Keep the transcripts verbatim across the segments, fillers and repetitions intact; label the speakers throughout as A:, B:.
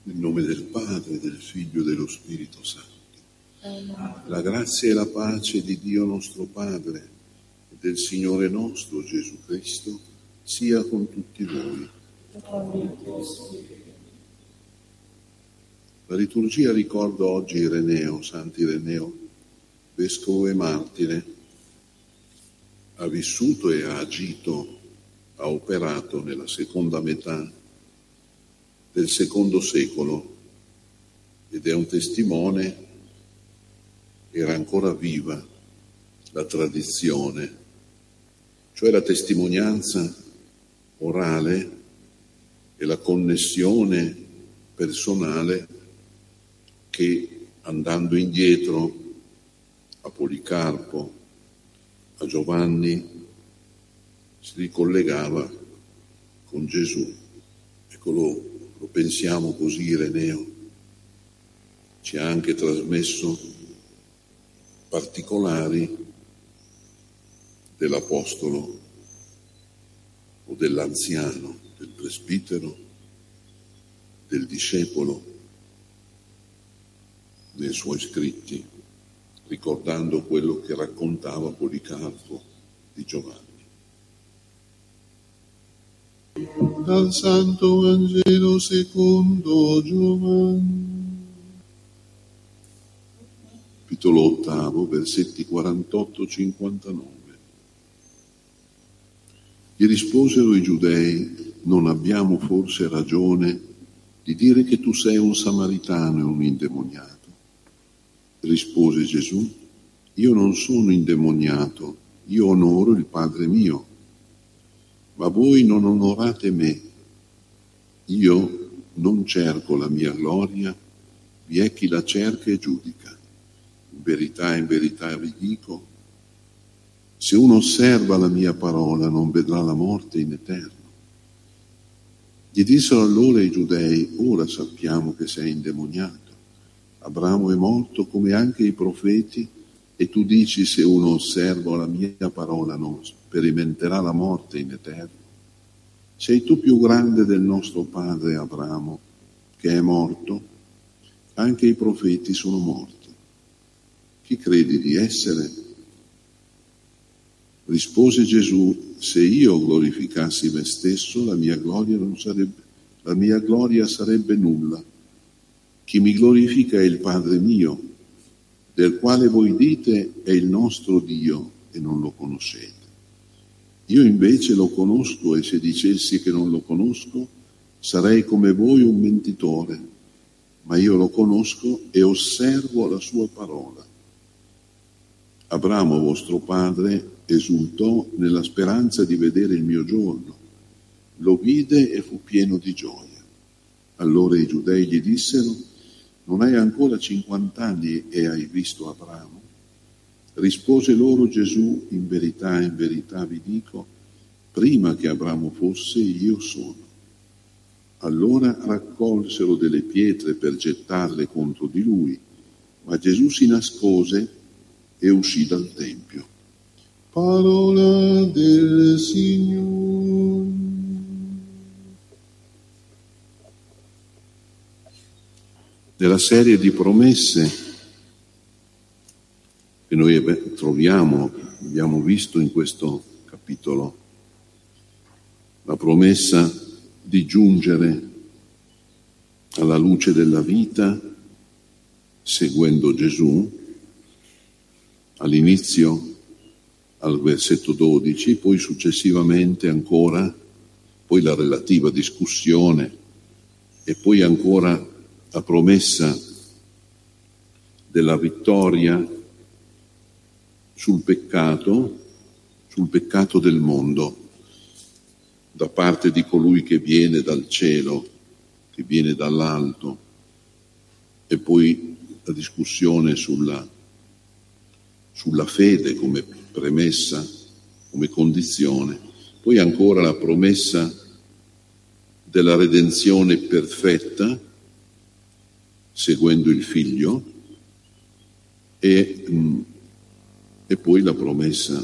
A: Nel nome del Padre, del Figlio e dello Spirito Santo. La grazia e la pace di Dio nostro Padre e del Signore nostro Gesù Cristo sia con tutti voi. La liturgia ricorda oggi Ireneo, Sant'Ireneo, vescovo e martire. Ha vissuto e ha agito, ha operato nella seconda metà del secondo secolo ed è un testimone. Era ancora viva la tradizione, cioè la testimonianza orale e la connessione personale che, andando indietro a Policarpo, a Giovanni, si ricollegava con Gesù. Ecco, lo, lo pensiamo così Ireneo. Ci ha anche trasmesso particolari dell'apostolo o dell'anziano, del presbitero, del discepolo nei suoi scritti, ricordando quello che raccontava Policarpo di Giovanni. Dal Santo Vangelo secondo Giovanni. Capitolo ottavo, versetti quarantotto cinquantanove. Gli risposero i giudei: non abbiamo forse ragione di dire che tu sei un samaritano e un indemoniato? Rispose Gesù: io non sono indemoniato, io onoro il Padre mio, ma voi non onorate me. Io non cerco la mia gloria, vi è chi la cerca e giudica. In verità, in verità vi dico, se uno osserva la mia parola non vedrà la morte in eterno. Gli dissero allora i giudei: ora sappiamo che sei indemoniato. Abramo è morto come anche i profeti, e tu dici: se uno osserva la mia parola non sperimenterà la morte in eterno. Sei tu più grande del nostro padre Abramo, che è morto? Anche i profeti sono morti. Chi credi di essere? Rispose Gesù: se io glorificassi me stesso, la mia gloria non sarebbe, la mia gloria sarebbe nulla. Chi mi glorifica è il Padre mio, del quale voi dite è il nostro Dio e non lo conoscete. Io invece lo conosco, e se dicessi che non lo conosco, sarei come voi un mentitore, ma io lo conosco e osservo la sua parola. Abramo, vostro padre, esultò nella speranza di vedere il mio giorno. Lo vide e fu pieno di gioia. Allora i giudei gli dissero: non hai ancora cinquant'anni e hai visto Abramo? Rispose loro Gesù: in verità, in verità vi dico, prima che Abramo fosse, io sono. Allora raccolsero delle pietre per gettarle contro di lui, ma Gesù si nascose e uscì dal Tempio. Parola del Signore. Nella serie di promesse che noi troviamo, abbiamo visto in questo capitolo, la promessa di giungere alla luce della vita seguendo Gesù, all'inizio al versetto dodici, poi successivamente ancora, poi la relativa discussione e poi ancora la promessa della vittoria sul peccato, sul peccato del mondo, da parte di colui che viene dal cielo, che viene dall'alto, e poi la discussione sulla, sulla fede come premessa, come condizione, poi ancora la promessa della redenzione perfetta, seguendo il Figlio, e, e poi la promessa,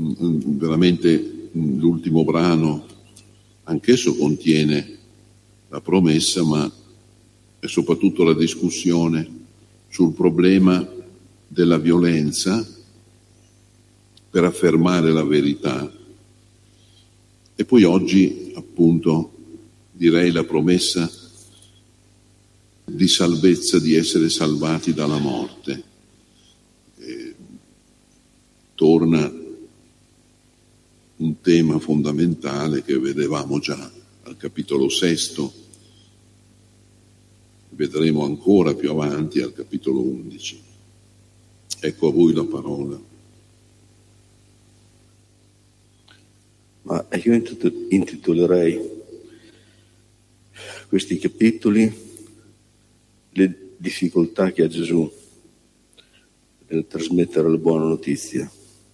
A: veramente l'ultimo brano, anch'esso contiene la promessa, ma è soprattutto la discussione sul problema della violenza per affermare la verità. E poi oggi, appunto, direi la promessa di salvezza, di essere salvati dalla morte. E torna un tema fondamentale che vedevamo già al capitolo sesto, vedremo ancora più avanti al capitolo undici. Ecco a voi la parola.
B: Ma io intitolerei questi capitoli le difficoltà che ha Gesù nel trasmettere la buona notizia.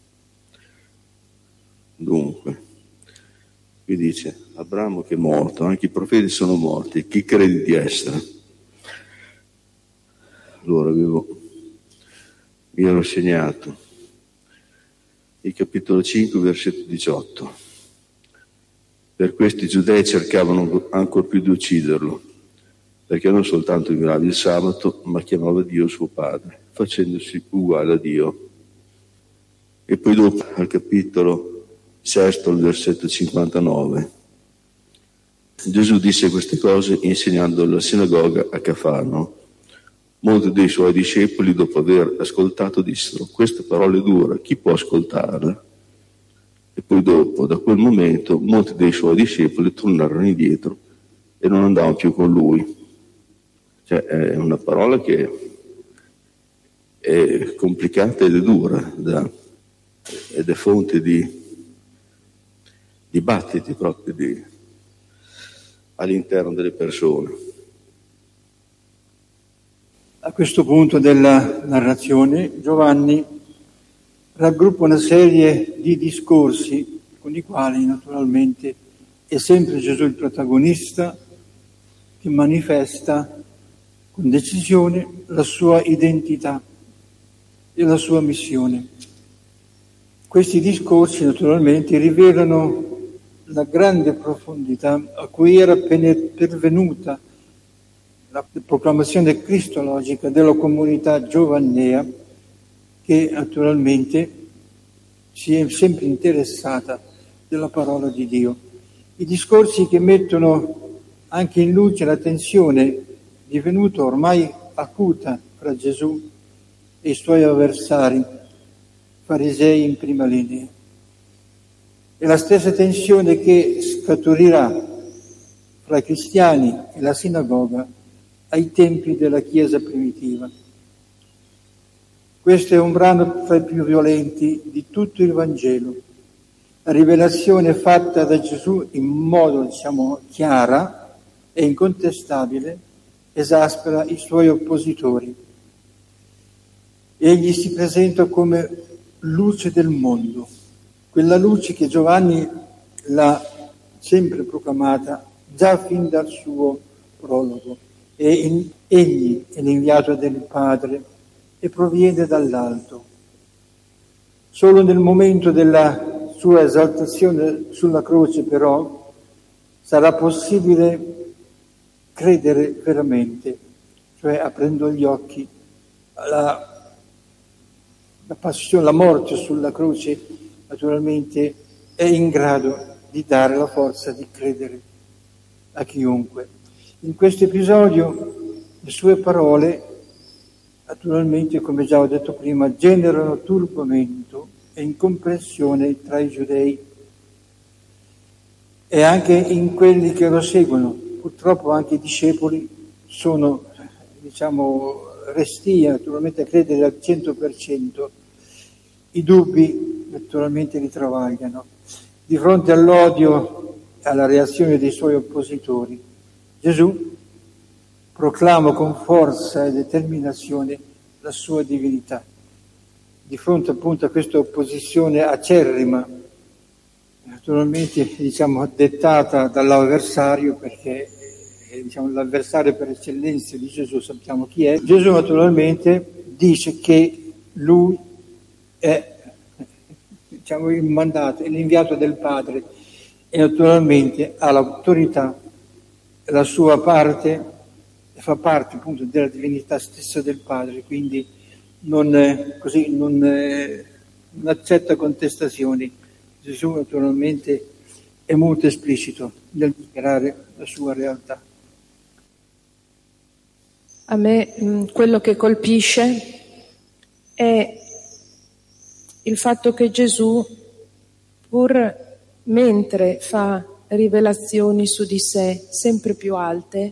B: Dunque, qui dice, Abramo che è morto, anche i profeti sono morti, chi crede di essere? Allora avevo, mi ero segnato il capitolo cinque, versetto diciotto. Per questo i giudei cercavano ancor più di ucciderlo, perché non soltanto violava il sabato, ma chiamava Dio suo padre, facendosi uguale a Dio. E poi dopo, al capitolo sesto, al versetto cinquantanove, Gesù disse queste cose insegnando alla sinagoga a Cafarno. Molti dei suoi discepoli, dopo aver ascoltato, dissero: queste parole dure, chi può ascoltarle? E poi dopo, da quel momento, molti dei suoi discepoli tornarono indietro e non andavano più con lui. Cioè, è una parola che è complicata ed è dura, da, ed è fonte di dibattiti proprio di, all'interno delle persone.
C: A questo punto della narrazione Giovanni raggruppa una serie di discorsi con i quali naturalmente è sempre Gesù il protagonista, che manifesta con decisione la sua identità e la sua missione. Questi discorsi naturalmente rivelano la grande profondità a cui era pervenuta la proclamazione cristologica della comunità giovannea, che naturalmente si è sempre interessata della parola di Dio. I discorsi che mettono anche in luce la tensione divenuta ormai acuta fra Gesù e i suoi avversari, farisei in prima linea. È la stessa tensione che scaturirà fra i cristiani e la sinagoga ai tempi della Chiesa primitiva. Questo è un brano tra i più violenti di tutto il Vangelo. La rivelazione fatta da Gesù in modo, diciamo, chiara e incontestabile esaspera i suoi oppositori. Egli si presenta come luce del mondo, quella luce che Giovanni l'ha sempre proclamata già fin dal suo prologo. E in, egli è l'inviato del Padre e proviene dall'alto. Solo nel momento della sua esaltazione sulla croce, però, sarà possibile credere veramente, cioè aprendo gli occhi alla la passione, la morte sulla croce, naturalmente è in grado di dare la forza di credere a chiunque. In questo episodio le sue parole, naturalmente, come già ho detto prima, generano turbamento e incomprensione tra i giudei e anche in quelli che lo seguono. Purtroppo anche i discepoli sono, diciamo, restii naturalmente a credere al cento per cento. I dubbi naturalmente li travagliano. Di fronte all'odio e alla reazione dei suoi oppositori, Gesù proclama con forza e determinazione la sua divinità. Di fronte appunto a questa opposizione acerrima, naturalmente diciamo dettata dall'avversario, perché eh, diciamo, l'avversario per eccellenza di Gesù sappiamo chi è. Gesù naturalmente dice che lui è diciamo, il mandato, è l'inviato del Padre e naturalmente ha l'autorità la sua parte, fa parte appunto della divinità stessa del Padre, quindi non, così, non, non accetta contestazioni. Gesù naturalmente è molto esplicito nel dichiarare la sua realtà.
D: A me mh, quello che colpisce è il fatto che Gesù, pur mentre fa rivelazioni su di sé sempre più alte,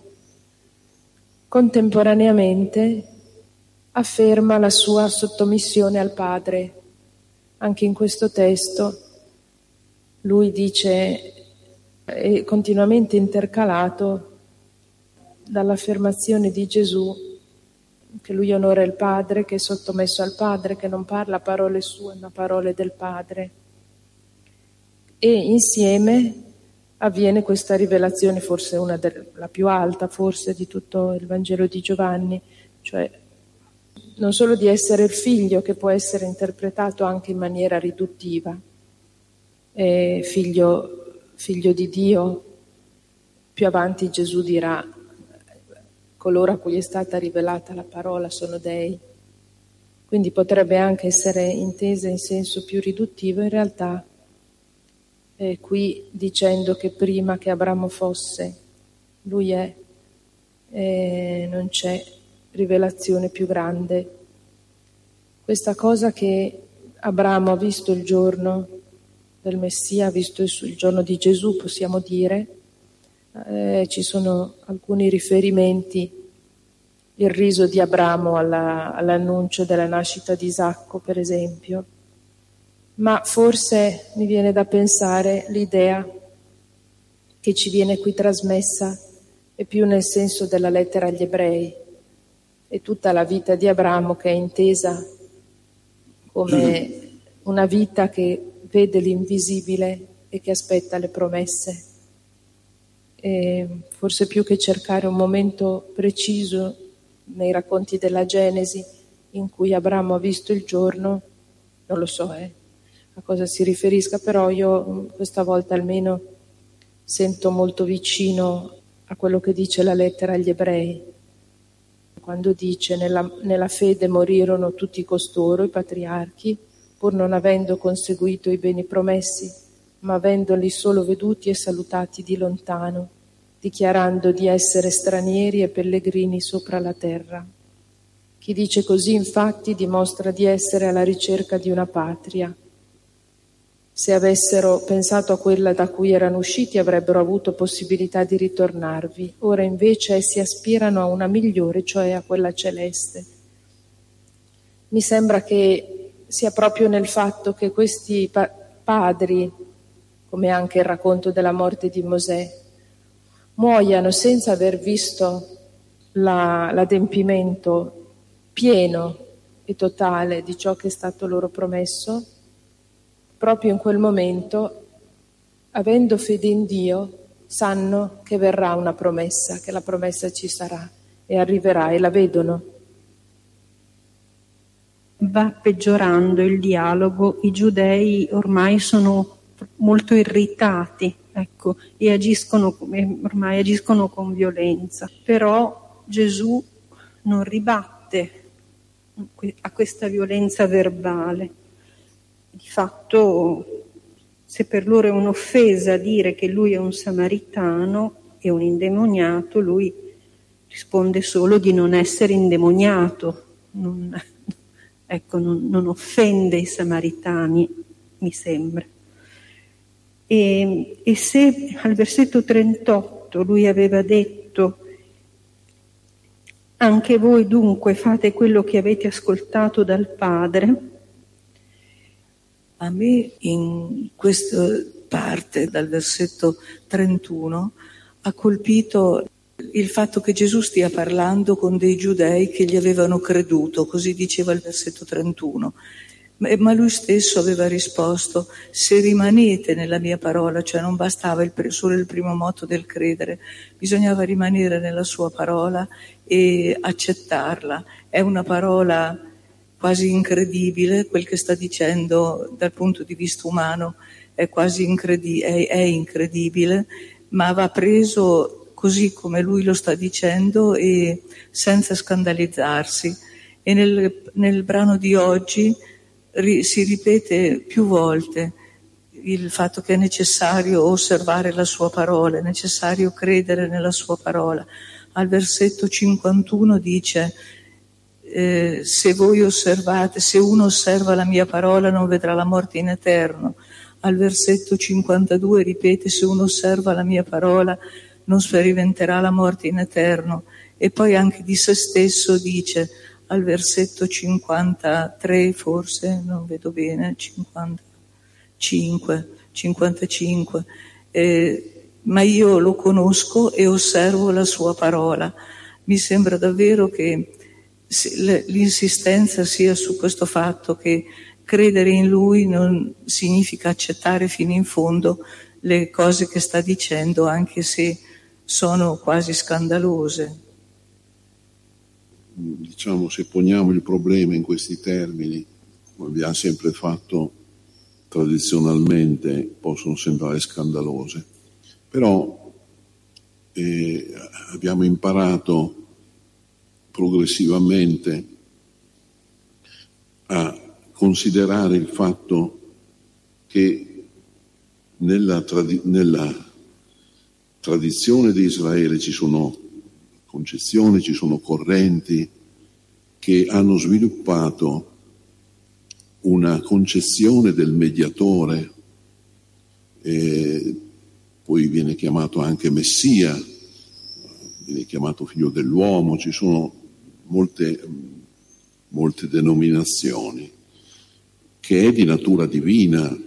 D: contemporaneamente afferma la sua sottomissione al Padre. Anche in questo testo lui dice, è continuamente intercalato dall'affermazione di Gesù che lui onora il Padre, che è sottomesso al Padre, che non parla parole sue ma parole del Padre. E insieme avviene questa rivelazione, forse una della, la più alta forse di tutto il Vangelo di Giovanni, cioè non solo di essere il figlio, che può essere interpretato anche in maniera riduttiva, eh, figlio, figlio di Dio. Più avanti Gesù dirà: coloro a cui è stata rivelata la parola sono dei. Quindi potrebbe anche essere intesa in senso più riduttivo, in realtà è qui dicendo che prima che Abramo fosse, lui è, e non c'è rivelazione più grande. Questa cosa che Abramo ha visto il giorno del Messia, ha visto il giorno di Gesù, possiamo dire, eh, ci sono alcuni riferimenti, il riso di Abramo alla, all'annuncio della nascita di Isacco, per esempio, ma forse mi viene da pensare l'idea che ci viene qui trasmessa è più nel senso della lettera agli Ebrei, e tutta la vita di Abramo che è intesa come una vita che vede l'invisibile e che aspetta le promesse. E forse più che cercare un momento preciso nei racconti della Genesi in cui Abramo ha visto il giorno, non lo so eh, a cosa si riferisca, però io questa volta almeno sento molto vicino a quello che dice la lettera agli Ebrei, quando dice: nella, nella fede morirono tutti costoro, i patriarchi, pur non avendo conseguito i beni promessi, ma avendoli solo veduti e salutati di lontano, dichiarando di essere stranieri e pellegrini sopra la terra. Chi dice così, infatti, dimostra di essere alla ricerca di una patria. Se avessero pensato a quella da cui erano usciti, avrebbero avuto possibilità di ritornarvi. Ora invece essi aspirano a una migliore, cioè a quella celeste. Mi sembra che sia proprio nel fatto che questi pa- padri, come anche il racconto della morte di Mosè, muoiano senza aver visto la, l'adempimento pieno e totale di ciò che è stato loro promesso. Proprio in quel momento, avendo fede in Dio, sanno che verrà una promessa, che la promessa ci sarà e arriverà, e la vedono.
E: Va peggiorando il dialogo, i giudei ormai sono molto irritati, ecco, e agiscono, ormai agiscono con violenza. Però Gesù non ribatte a questa violenza verbale. Di fatto, se per loro è un'offesa dire che lui è un samaritano e un indemoniato, lui risponde solo di non essere indemoniato. Non, ecco, non, non offende i samaritani, mi sembra. E, e se al versetto trentotto lui aveva detto: anche voi dunque fate quello che avete ascoltato dal Padre.
F: A me in questa parte, dal versetto trentuno, ha colpito il fatto che Gesù stia parlando con dei giudei che gli avevano creduto, così diceva il versetto trentuno. Ma lui stesso aveva risposto: se rimanete nella mia parola, cioè non bastava il, solo il primo moto del credere, bisognava rimanere nella sua parola e accettarla. È una parola quasi incredibile, quel che sta dicendo dal punto di vista umano è quasi incredi- è, è incredibile, ma va preso così come lui lo sta dicendo e senza scandalizzarsi. E nel, nel brano di oggi ri, si ripete più volte il fatto che è necessario osservare la sua parola, è necessario credere nella sua parola. Al versetto cinquantuno dice eh, se voi osservate, se uno osserva la mia parola non vedrà la morte in eterno. Al versetto cinquantadue ripete se uno osserva la mia parola non sperimenterà la morte in eterno. E poi anche di se stesso dice al versetto cinquantatré, forse non vedo bene, cinquantacinque, cinquantacinque, eh, ma io lo conosco e osservo la sua parola. Mi sembra davvero che l'insistenza sia su questo fatto che credere in lui non significa accettare fino in fondo le cose che sta dicendo, anche se sono quasi scandalose.
A: Diciamo, se poniamo il problema in questi termini, come abbiamo sempre fatto tradizionalmente, possono sembrare scandalose, però eh, abbiamo imparato progressivamente a considerare il fatto che nella, tradi- nella tradizione di Israele ci sono concezioni, ci sono correnti che hanno sviluppato una concezione del mediatore, eh, poi viene chiamato anche Messia, viene chiamato figlio dell'uomo, ci sono molte, molte denominazioni, che è di natura divina,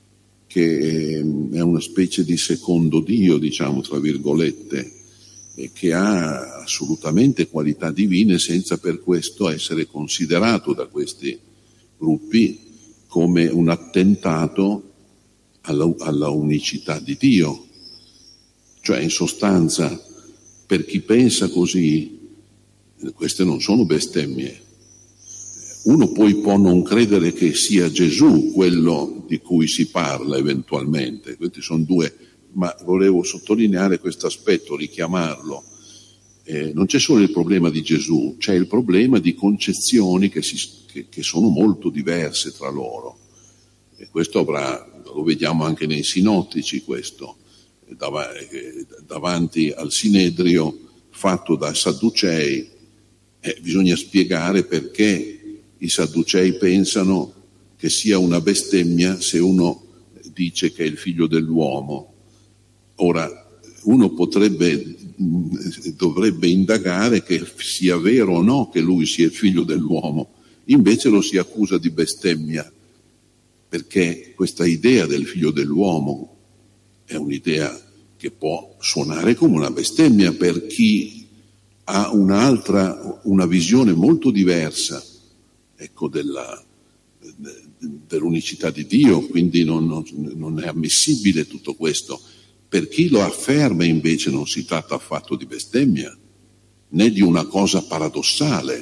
A: che è una specie di secondo Dio, diciamo, tra virgolette, e che ha assolutamente qualità divine senza per questo essere considerato da questi gruppi come un attentato alla, alla unicità di Dio. Cioè, in sostanza, per chi pensa così, queste non sono bestemmie. Uno poi può non credere che sia Gesù quello di cui si parla eventualmente, questi sono due, ma volevo sottolineare questo aspetto, richiamarlo. Eh, non c'è solo il problema di Gesù, c'è il problema di concezioni che, si, che, che sono molto diverse tra loro. E questo avrà, lo vediamo anche nei sinottici, questo, dav- eh, davanti al Sinedrio fatto da Sadducei, eh, bisogna spiegare perché i Sadducei pensano che sia una bestemmia se uno dice che è il figlio dell'uomo. Ora, uno potrebbe, dovrebbe indagare che sia vero o no che lui sia il figlio dell'uomo, invece lo si accusa di bestemmia, perché questa idea del figlio dell'uomo è un'idea che può suonare come una bestemmia per chi ha un'altra, una visione molto diversa, ecco, della, dell'unicità di Dio, quindi non, non, non è ammissibile tutto questo. Per chi lo afferma invece non si tratta affatto di bestemmia, né di una cosa paradossale,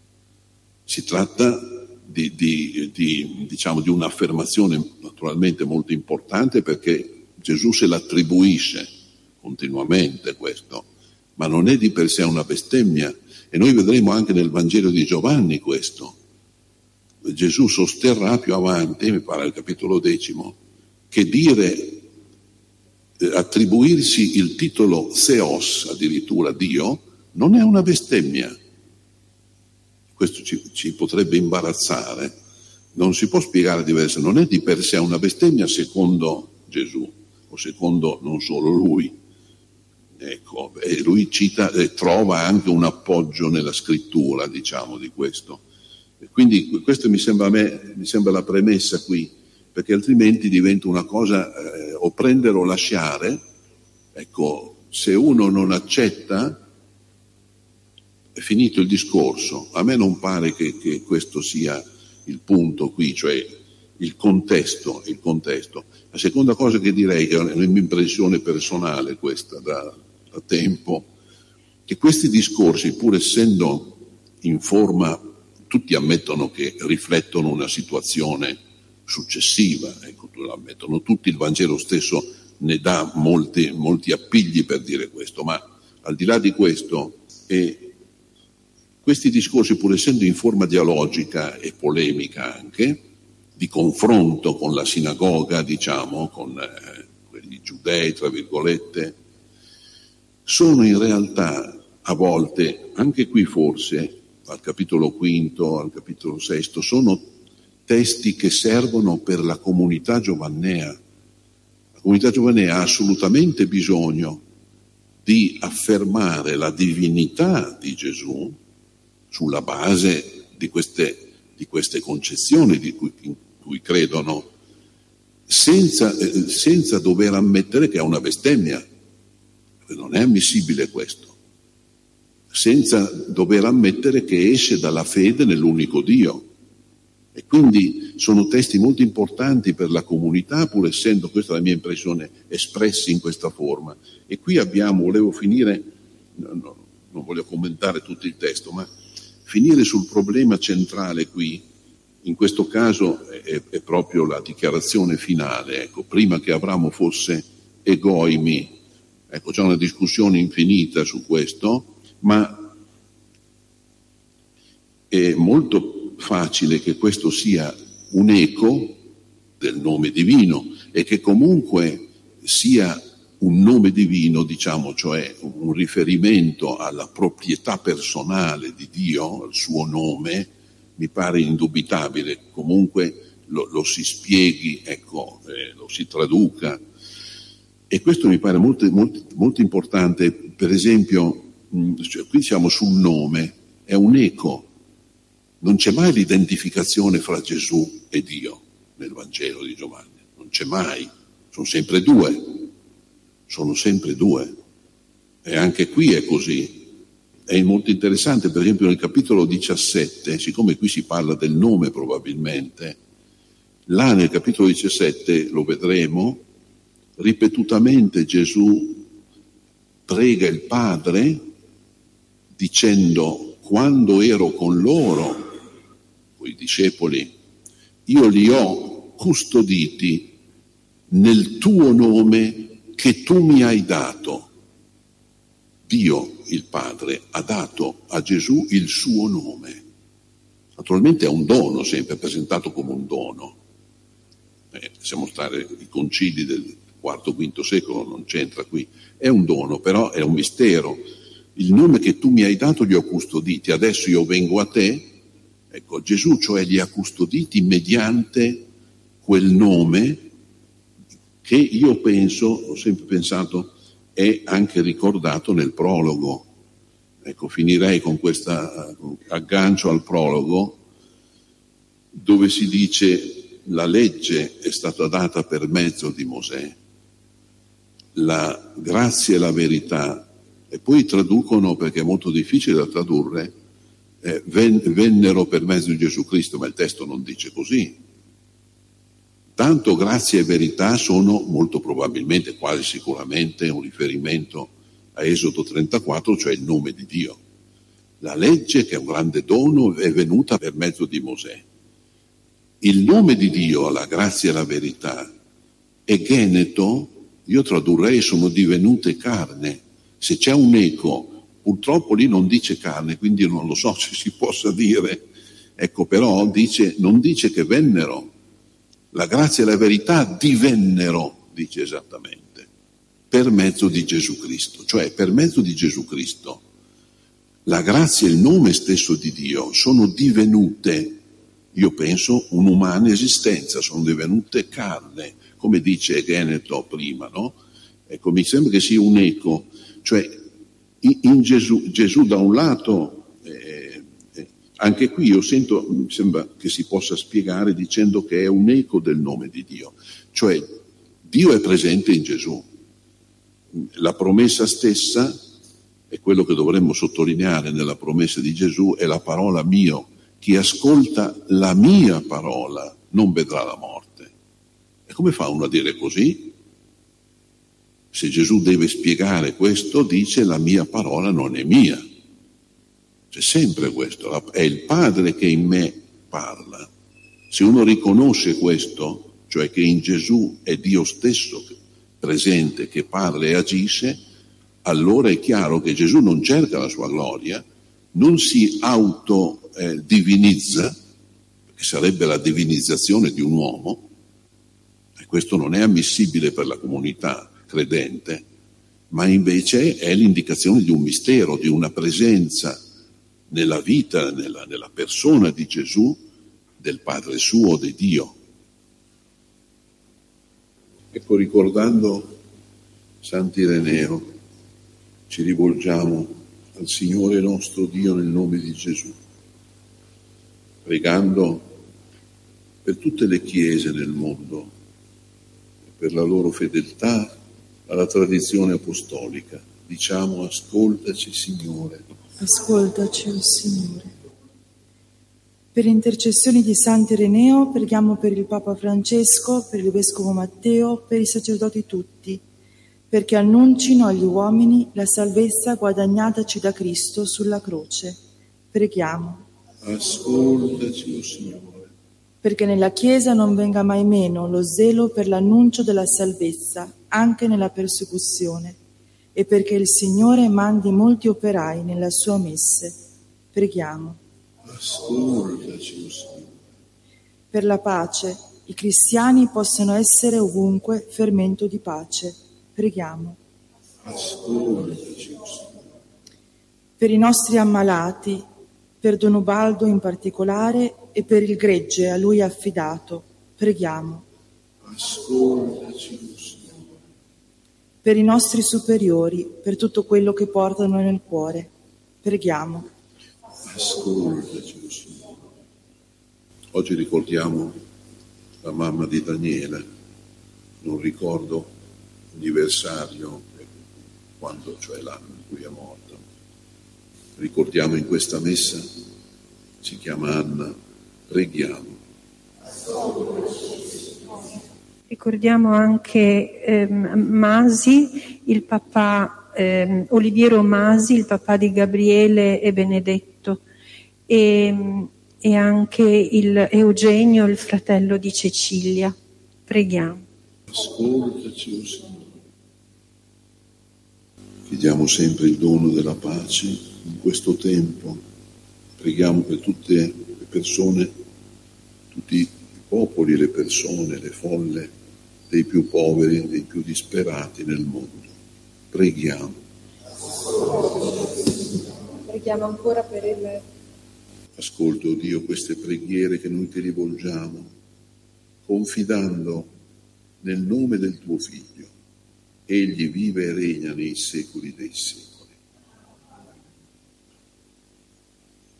A: si tratta di, di, di, diciamo, di un'affermazione naturalmente molto importante, perché Gesù se l'attribuisce continuamente questo, ma non è di per sé una bestemmia, e noi vedremo anche nel Vangelo di Giovanni questo. Gesù sosterrà più avanti, mi pare al capitolo decimo, che dire, eh, attribuirsi il titolo Theos, addirittura Dio, non è una bestemmia. Questo ci, ci potrebbe imbarazzare, non si può spiegare diversamente, non è di per sé una bestemmia secondo Gesù, o secondo non solo lui. Ecco, e lui cita e trova anche un appoggio nella scrittura, diciamo, di questo. Quindi questo mi sembra a me, mi sembra la premessa qui, perché altrimenti diventa una cosa eh, o prendere o lasciare. Ecco, se uno non accetta, è finito il discorso. A me non pare che, che questo sia il punto qui, cioè il contesto, il contesto. La seconda cosa che direi, che è un'impressione personale questa da, da tempo, che questi discorsi, pur essendo in forma, tutti ammettono che riflettono una situazione successiva, ecco, lo ammettono tutti, il Vangelo stesso ne dà molti, molti appigli per dire questo, ma al di là di questo, eh, questi discorsi, pur essendo in forma dialogica e polemica anche, di confronto con la sinagoga, diciamo, con eh, quelli giudei, tra virgolette, sono in realtà a volte, anche qui forse, al capitolo quinto, al capitolo sesto, sono testi che servono per la comunità giovannea. La comunità giovannea ha assolutamente bisogno di affermare la divinità di Gesù sulla base di queste, di queste concezioni di cui, in cui credono, senza, eh, senza dover ammettere che è una bestemmia. Non è ammissibile questo. Senza dover ammettere che esce dalla fede nell'unico Dio. E quindi sono testi molto importanti per la comunità, pur essendo, questa è la mia impressione, espressi in questa forma. E qui abbiamo, volevo finire, no, no, non voglio commentare tutto il testo, ma finire sul problema centrale qui, in questo caso è, è proprio la dichiarazione finale. Ecco, prima che Abramo fosse egoimi, ecco, c'è una discussione infinita su questo, ma è molto facile che questo sia un eco del nome divino e che comunque sia un nome divino, diciamo, cioè un riferimento alla proprietà personale di Dio, al suo nome, mi pare indubitabile. Comunque lo, lo si spieghi, ecco, eh, lo si traduca. E questo mi pare molto, molto, molto importante. Per esempio, mh, cioè, qui siamo sul nome, è un eco. Non c'è mai l'identificazione fra Gesù e Dio nel Vangelo di Giovanni, non c'è mai, sono sempre due, sono sempre due. E anche qui è così. È molto interessante, per esempio nel capitolo diciassette, siccome qui si parla del nome probabilmente, là nel capitolo diciassette, lo vedremo, ripetutamente Gesù prega il Padre dicendo: quando ero con loro, i discepoli, io li ho custoditi nel tuo nome che tu mi hai dato. Dio, il Padre, ha dato a Gesù il suo nome. Naturalmente è un dono, sempre presentato come un dono. Eh, possiamo stare, i concili del quarto quinto secolo non c'entra qui. È un dono, però è un mistero. Il nome che tu mi hai dato li ho custoditi, adesso io vengo a te. Ecco, Gesù cioè li ha custoditi mediante quel nome che io penso, ho sempre pensato, è anche ricordato nel prologo. Ecco, finirei con questo aggancio al prologo, dove si dice: la legge è stata data per mezzo di Mosè, la grazia e la verità, e poi traducono, perché è molto difficile da tradurre, eh, vennero per mezzo di Gesù Cristo, ma il testo non dice così. Tanto grazia e verità sono molto probabilmente, quasi sicuramente, un riferimento a Esodo trentaquattro, cioè il nome di Dio. La legge, che è un grande dono, è venuta per mezzo di Mosè. Il nome di Dio, la grazia e la verità, è geneto, io tradurrei sono divenute carne. Se c'è un eco, purtroppo lì non dice carne, quindi non lo so se si possa dire, ecco, però dice, non dice che vennero. La grazia e la verità divennero, dice esattamente, per mezzo di Gesù Cristo, cioè per mezzo di Gesù Cristo. La grazia e il nome stesso di Dio sono divenute, io penso, un'umana esistenza, sono divenute carne, come dice Geneto prima, no? Ecco, mi sembra che sia un eco, cioè in Gesù, Gesù da un lato, eh, eh, anche qui io sento, mi sembra che si possa spiegare dicendo che è un eco del nome di Dio, cioè Dio è presente in Gesù. La promessa stessa, è quello che dovremmo sottolineare nella promessa di Gesù, è la parola mio. Chi ascolta la mia parola non vedrà la morte. E come fa uno a dire così? Se Gesù deve spiegare questo, dice: la mia parola non è mia. C'è sempre questo, è il Padre che in me parla. Se uno riconosce questo, cioè che in Gesù è Dio stesso presente, che parla e agisce, allora è chiaro che Gesù non cerca la sua gloria, non si autodivinizza, eh, che sarebbe la divinizzazione di un uomo, e questo non è ammissibile per la comunità credente, ma invece è l'indicazione di un mistero, di una presenza nella vita, nella, nella persona di Gesù, del Padre suo, di Dio. Ecco, ricordando Sant'Ireneo, ci rivolgiamo al Signore nostro Dio nel nome di Gesù, pregando per tutte le chiese nel mondo, per la loro fedeltà alla tradizione apostolica. Diciamo: ascoltaci, Signore.
G: Ascoltaci, oh Signore. Per intercessioni di Sant'Ireneo preghiamo per il Papa Francesco, per il Vescovo Matteo, per i sacerdoti tutti, perché annuncino agli uomini la salvezza guadagnataci da Cristo sulla croce. Preghiamo.
A: Ascoltaci, o Signore.
G: Perché nella Chiesa non venga mai meno lo zelo per l'annuncio della salvezza, anche nella persecuzione, e perché il Signore mandi molti operai nella sua messe. Preghiamo.
A: Ascoltaci, o Signore.
G: Per la pace, i cristiani possano essere ovunque fermento di pace. Preghiamo.
A: Ascoltaci, o Signore.
G: Per i nostri ammalati, per Don Ubaldo in particolare e per il gregge a lui affidato, preghiamo.
A: Ascoltaci, o Signore.
G: Per i nostri superiori, per tutto quello che portano nel cuore, preghiamo.
A: Ascoltaci, o Signore. Oggi ricordiamo la mamma di Daniele, non ricordo l'anniversario, quando, cioè l'anno in cui è morta. Ricordiamo in questa messa, si chiama Anna, preghiamo.
E: Ricordiamo anche ehm, Masi, il papà ehm, Oliviero Masi, il papà di Gabriele e Benedetto, e, e anche il Eugenio, il fratello di Cecilia. Preghiamo.
A: Ascoltaci, o Signore. Chiediamo sempre il dono della pace in questo tempo. Preghiamo per tutte le persone, tutti i popoli, le persone, le folle, dei più poveri, dei più disperati nel mondo. Preghiamo.
D: Preghiamo ancora per il...
A: Ascolta, o Dio, queste preghiere che noi ti rivolgiamo, confidando nel nome del tuo Figlio. Egli vive e regna nei secoli dei secoli.